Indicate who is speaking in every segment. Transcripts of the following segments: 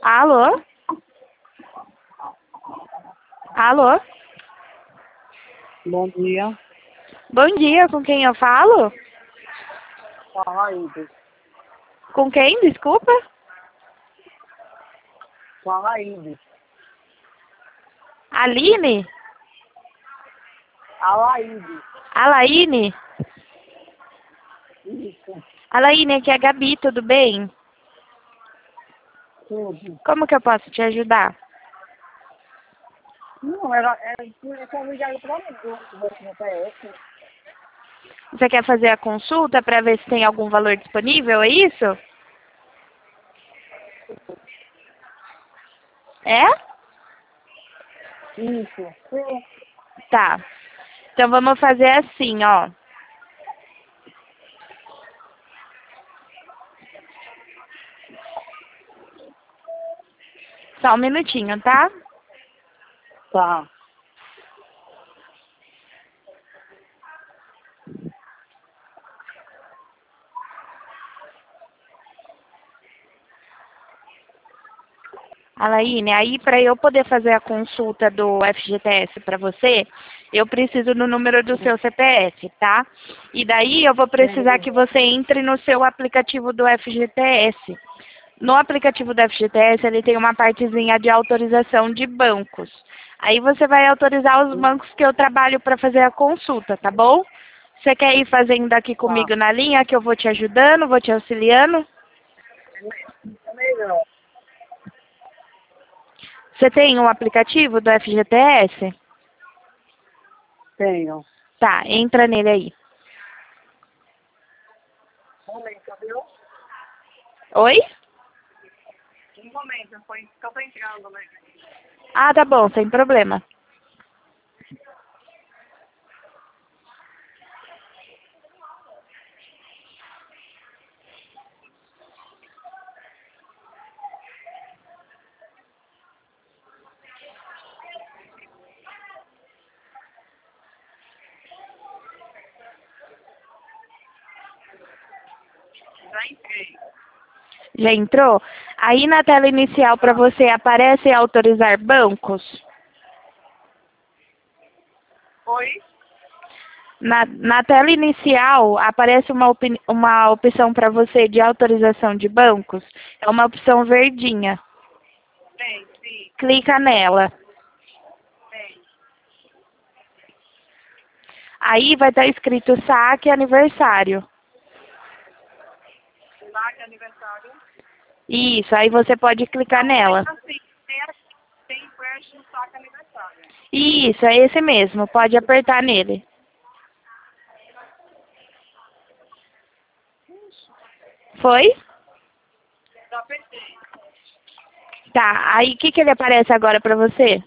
Speaker 1: Alô? Alô?
Speaker 2: Bom dia.
Speaker 1: Bom dia, com quem eu falo?
Speaker 2: Fala aí,
Speaker 1: Com quem, desculpa?
Speaker 2: fala aí.
Speaker 1: Aline?
Speaker 2: Alaíde.
Speaker 1: Alaine?
Speaker 2: Isso,
Speaker 1: Alaine, aqui é a Gabi, tudo bem?
Speaker 2: tudo.
Speaker 1: Como que eu posso te ajudar?
Speaker 2: Não, era só ligaram pra mim, do GPS.
Speaker 1: Você quer fazer a consulta para ver se tem algum valor disponível, é isso? É?
Speaker 2: Isso, sim.
Speaker 1: Tá. Então vamos fazer assim, ó. Só um minutinho, tá?
Speaker 2: Tá.
Speaker 1: Alaine, aí para eu poder fazer a consulta do FGTS para você, eu preciso do número do seu CPF, tá? E daí eu vou precisar que você entre no seu aplicativo do FGTS. No aplicativo do FGTS, ele tem uma partezinha de autorização de bancos. Aí você vai autorizar os bancos que eu trabalho para fazer a consulta, tá bom? Você quer ir fazendo aqui
Speaker 2: Tá.
Speaker 1: comigo na linha, que eu vou te ajudando, vou te auxiliando?
Speaker 2: É melhor.
Speaker 1: Você tem um aplicativo do FGTS?
Speaker 2: Tenho.
Speaker 1: Tá, entra nele aí.
Speaker 2: Um momento, viu?
Speaker 1: Oi?
Speaker 2: Um momento, eu tô entrando, né?
Speaker 1: Ah, tá bom, sem problema.
Speaker 2: Já entrei.
Speaker 1: Já entrou? Aí na tela inicial para você aparece autorizar bancos?
Speaker 2: Oi?
Speaker 1: Na tela inicial aparece uma opção para você de autorização de bancos. É uma opção verdinha.
Speaker 2: Tem, sim.
Speaker 1: Clica nela.
Speaker 2: Tem.
Speaker 1: Aí vai estar escrito saque aniversário.
Speaker 2: Saque aniversário.
Speaker 1: Isso, aí você pode clicar
Speaker 2: Então, tem
Speaker 1: nela.
Speaker 2: assim, tem empréstimo saque aniversário.
Speaker 1: Isso, é esse mesmo. Pode apertar nele. Foi?
Speaker 2: Já pensei.
Speaker 1: Tá. Aí o que ele aparece agora para você?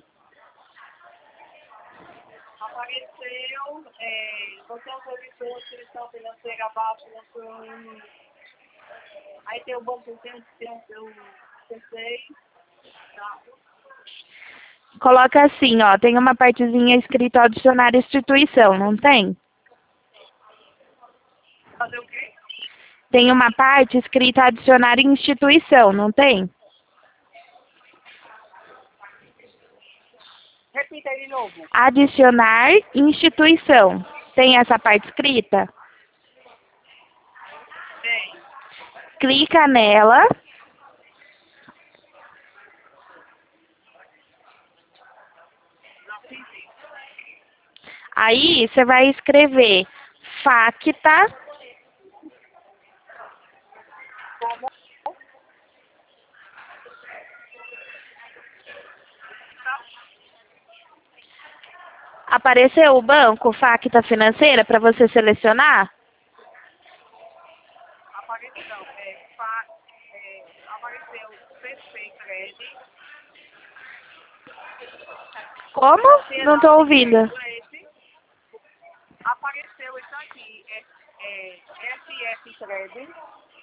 Speaker 2: Apareceu, você autorizou a instituição financeira abaixo da sua... Aí tem o banco, tem o seu C6, tá?
Speaker 1: Coloca assim, ó. Tem uma partezinha escrito adicionar instituição, não tem?
Speaker 2: Fazer o quê?
Speaker 1: Tem uma parte escrita adicionar instituição, não tem?
Speaker 2: Repita aí de novo.
Speaker 1: Adicionar instituição. Tem essa parte escrita?
Speaker 2: Tem.
Speaker 1: Clica nela.
Speaker 2: Já fiz isso.
Speaker 1: Aí você vai escrever FACTA.
Speaker 2: Como?
Speaker 1: Apareceu o banco FACTA financeira para você selecionar?
Speaker 2: Apareceu, apareceu CC Credit.
Speaker 1: Como? Não estou ouvindo.
Speaker 2: Apareceu isso aqui, SF Credit.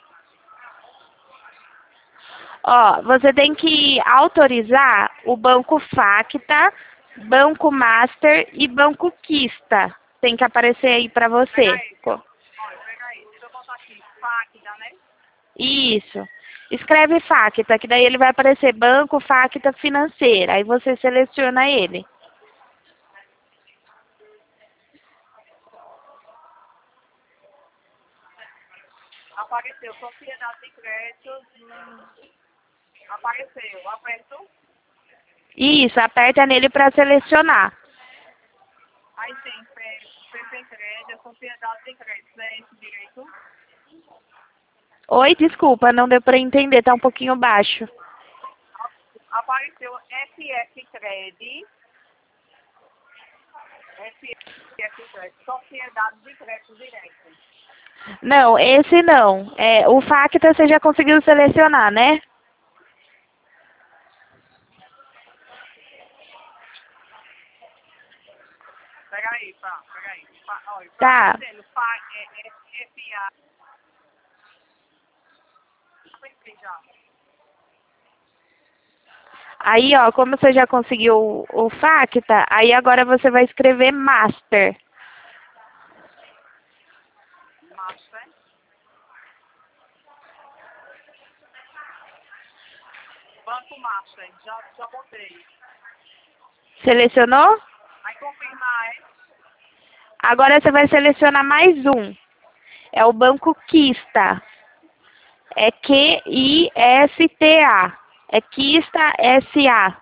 Speaker 1: Ó, você tem que autorizar o banco FACTA, Banco Master e Banco Quista. Tem que aparecer aí para você.
Speaker 2: Pega aí, olha, pega aí, deixa eu botar aqui, FACTA, né?
Speaker 1: Isso. Escreve Facta, que daí ele vai aparecer Banco Facta Financeira. Aí você seleciona ele.
Speaker 2: Apareceu, Sociedade de Crédito. Apareceu, aperto.
Speaker 1: Isso, aperta nele para selecionar.
Speaker 2: Aí tem PP Crédito, Sociedade de Crédito, é esse direito?
Speaker 1: Oi, desculpa, não deu para entender, tá um pouquinho baixo.
Speaker 2: Apareceu FF Crédito. FF Crédito, Sociedade de Crédito Direto.
Speaker 1: Não, esse não. O Facta você já conseguiu selecionar, né?
Speaker 2: Peraí, peraí. Olha,
Speaker 1: Tá.
Speaker 2: dizendo, FA. Apertei já.
Speaker 1: Aí, ó, como você já conseguiu o Facta, aí agora você vai escrever Master.
Speaker 2: Master. Banco Master, já botei.
Speaker 1: Selecionou?
Speaker 2: Aí confirmar, é?
Speaker 1: Agora você vai selecionar mais um. É o Banco Quista. É Qista. É Quista SA.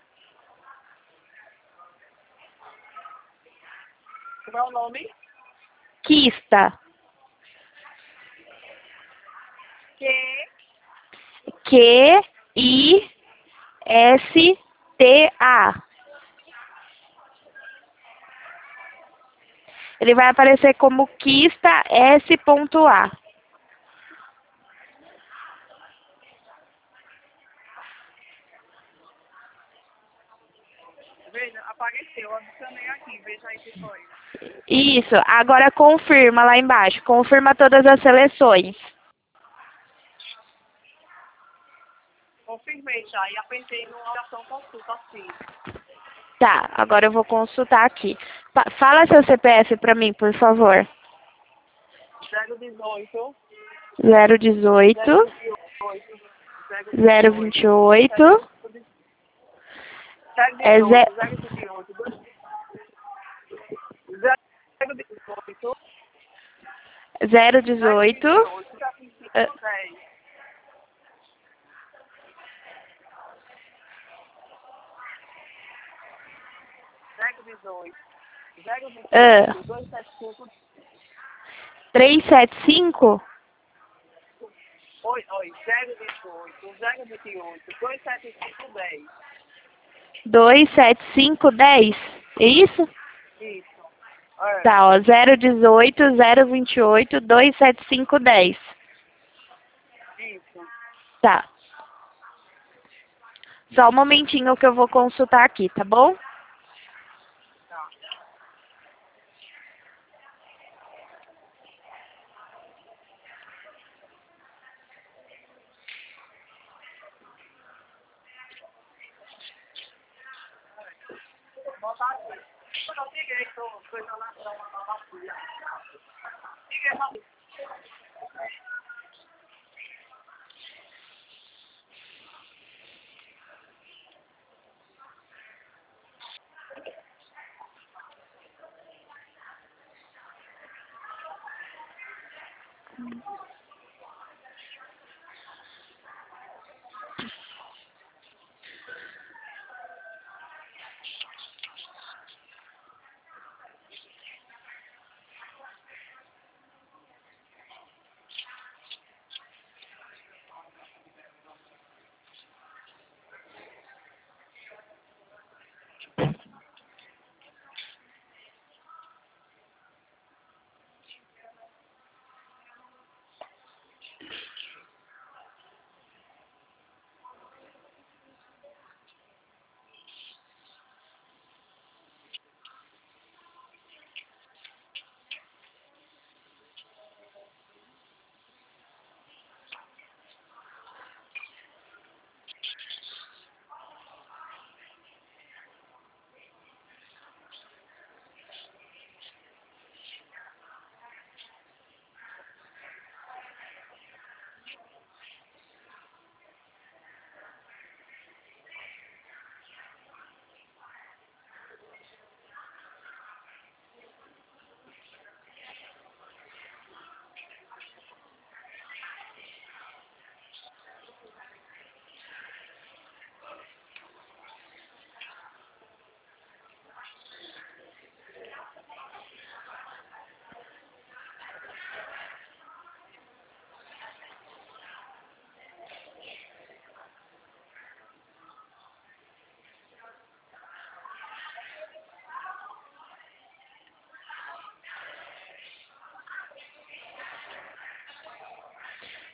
Speaker 2: Como é o nome?
Speaker 1: Quista.
Speaker 2: Que
Speaker 1: Qista. Ele vai aparecer como Quista S.A.
Speaker 2: veja, apareceu, adicionei aqui, veja aí que foi.
Speaker 1: Isso. Agora confirma lá embaixo. Confirma todas as seleções.
Speaker 2: Confirmei já e apertei no oração consulta assim.
Speaker 1: Tá, agora eu vou consultar aqui. Fala seu CPF para mim, por favor.
Speaker 2: 018
Speaker 1: 018 028 é
Speaker 2: 018
Speaker 1: 018 375
Speaker 2: Oi, 018 27510.
Speaker 1: 27510. É isso?
Speaker 2: Isso. É,
Speaker 1: Tá, ó, 018 028 27510.
Speaker 2: isso.
Speaker 1: Tá. Só um momentinho que eu vou consultar aqui, tá bom?
Speaker 2: Tá. Botar aqui. Eu não liguei, coisa lá, uma bacia. Liguei,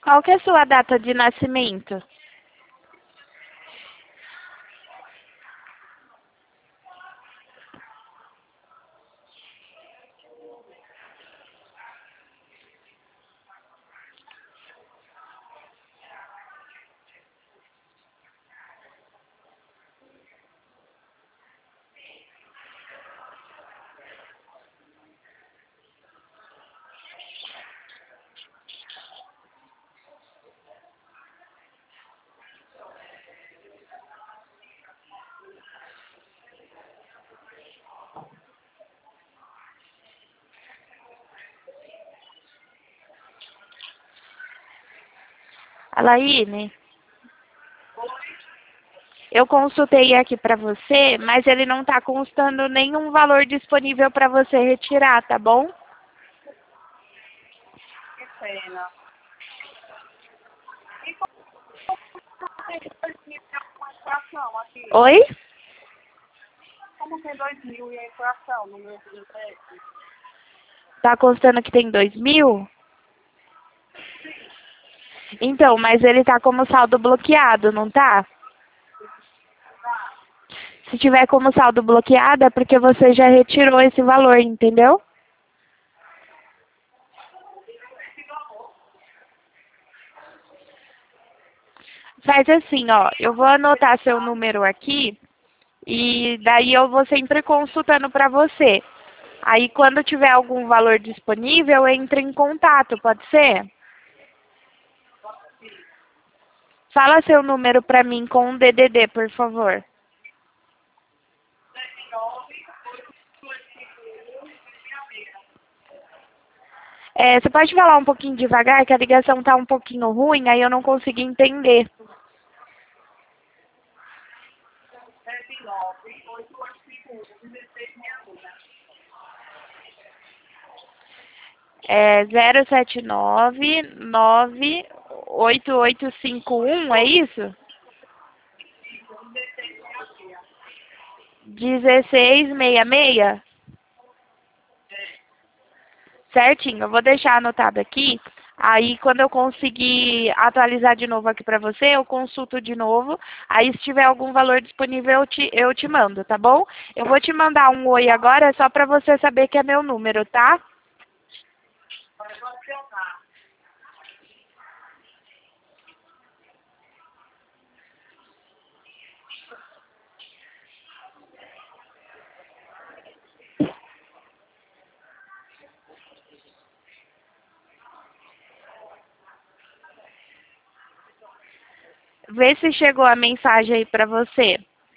Speaker 1: Qual que é a sua data de nascimento? Alaine, eu consultei aqui para você, mas ele não está constando nenhum valor disponível para você retirar, tá bom?
Speaker 2: Que pena. E como tem 2.000 com a inflação aqui?
Speaker 1: Oi?
Speaker 2: Como tem 2.000 e a inflação no meu FGTS?
Speaker 1: Tá constando que tem 2.000? Então, mas ele tá como saldo bloqueado, não tá? Se tiver como saldo bloqueado é porque você já retirou esse valor, entendeu? Faz assim, ó, eu vou anotar seu número aqui e daí eu vou sempre consultando para você. Aí quando tiver algum valor disponível, entre em contato, pode ser? Fala seu número para mim com um DDD, por favor. Você pode falar um pouquinho devagar, que a ligação tá um pouquinho ruim, aí eu não consegui entender. 079-98851, é isso? 1666? Certinho, eu vou deixar anotado aqui. Aí, quando eu conseguir atualizar de novo aqui para você, eu consulto de novo. Aí, se tiver algum valor disponível, eu te mando, tá bom? Eu vou te mandar um oi agora, só para você saber que é meu número, tá? Vê se chegou a mensagem aí para você.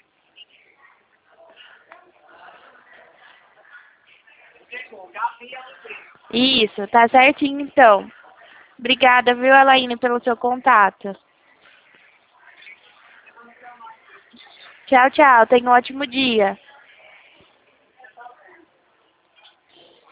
Speaker 1: Isso, tá certinho então. Obrigada, viu, Alaine, pelo seu contato. Tchau, tchau. Tenha um ótimo dia.